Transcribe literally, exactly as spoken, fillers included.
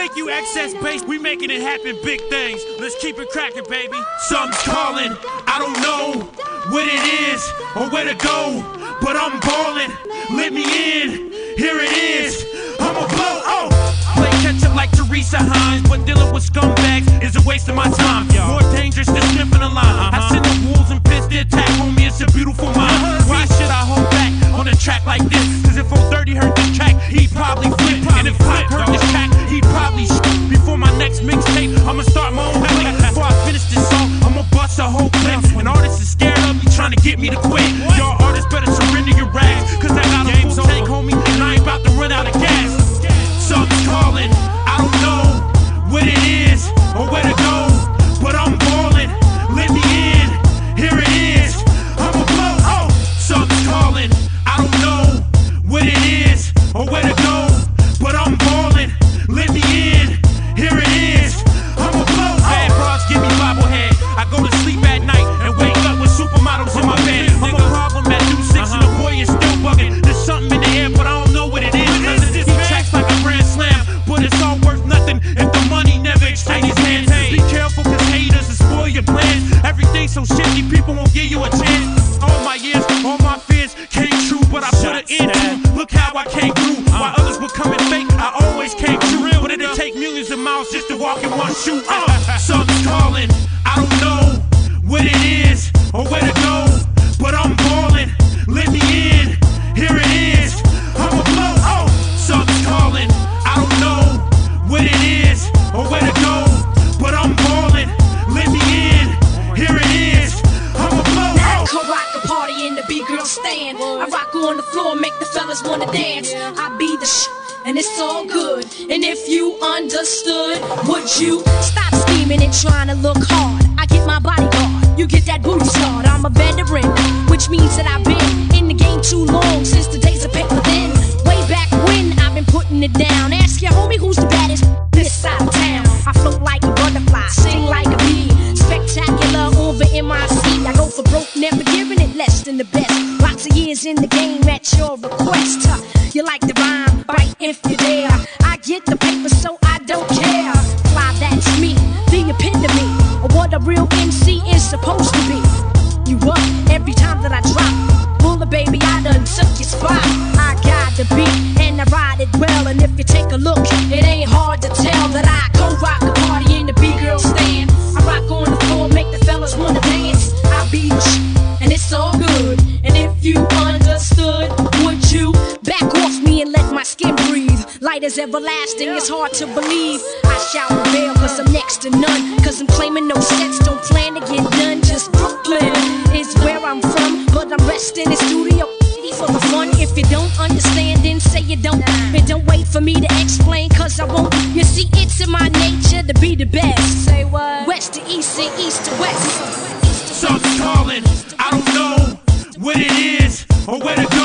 Thank you, Excess Bass. We making it happen, big things. Let's keep it cracking, baby. Something's calling. I don't know what it is or where to go, but I'm ballin'. Let me in. Here it is. I'ma blow. Oh, play catch up like Teresa Hines, but dealing with scumbags is a waste of my time. More dangerous than sniffing a line. I send the wolves and pits to attack, homie. It's a beautiful mind. Why should I hold back on a track like this? Cause if Old thirty heard this track, he'd probably flip. And if Pop heard this track, he'd probably shit. Before my next mixtape, I'ma start my own clip. Before I finish this song, I'ma bust a whole clip. And artists is scared of me, trying to get me to quit. Y'all artists better surrender your rags, cause I got a full tank, homie, and I ain't about to run out of gas. Something's calling, I don't know what it is or where to go, but I'm ballin'. Let me in, here it is. I'ma blow. Oh, something's calling, I don't know what it is or where to go, but I'm ballin'. Let me in, here it is. I'ma blow. Bad bras give me bobblehead. I go to sleep at night and wake up with supermodels in my bed. I'm a problem at two six and the boy is still bugging. There's something in the air, but I don't know what it is. He tracks like a grand slam, but it's all worth nothing if the money never exchanges hands. Be careful, cause haters will spoil your plans. Everything's so shifty, people won't give you a chance. All my years, all my fears came true, but I put an end to them. Look how I came through. While others were coming fake, I always came true. But it'd take millions of miles just to walk in one shoe. Uh, something's calling, I don't know what it is or where to go, but I'm ballin'. Let me in, here it is. I'ma blow. Oh, something's calling, I don't know what it is or where to go, but I'm ballin'. Let me in, here it is. I'ma blow. Now come rock a party in the B-girl stand. I rock on the floor, make the fellas wanna dance. I be the sh, and it's all good. And if you understood, would you stop scheming and trying to look hard? I get my bodyguard, you get that booty start. I'm a veteran, which means that I've been in the game too long, since the days of paper thin. Way back when I've been putting it down. Ask your homie who's the baddest this side of town. I float like a butterfly, sing like a bee. Spectacular over M I C. I go for broke, never giving it less than the best. Lots of years in the game at your request. Huh? You like the rhyme, bite if you dare. I get the paper so I don't care. Fly, that's me, the epitome of what a real M C is supposed to be. You up every time that I drop. Bullet baby, I done took your spot. I got the beat and I ride it well. And if you take a look, it ain't hard to tell that I go rock a party in the B-girl stand. I rock on the floor, make the fellas wanna dance. I be the sh, and it's all good. And if you understood, would you back off me and let my skin breathe? Light as everlasting, it's hard to believe. I shout and bail cause I'm next to none. Cause I'm claiming no sets, don't plan to get done. Just Brooklyn is where I'm from, but I'm resting in studio for the fun. If you don't understand, then say you don't. And don't wait for me to explain, cause I won't. You see, it's in my nature to be the best. Say what? West to east and east to west. Something's calling, I don't know what it is or where to go.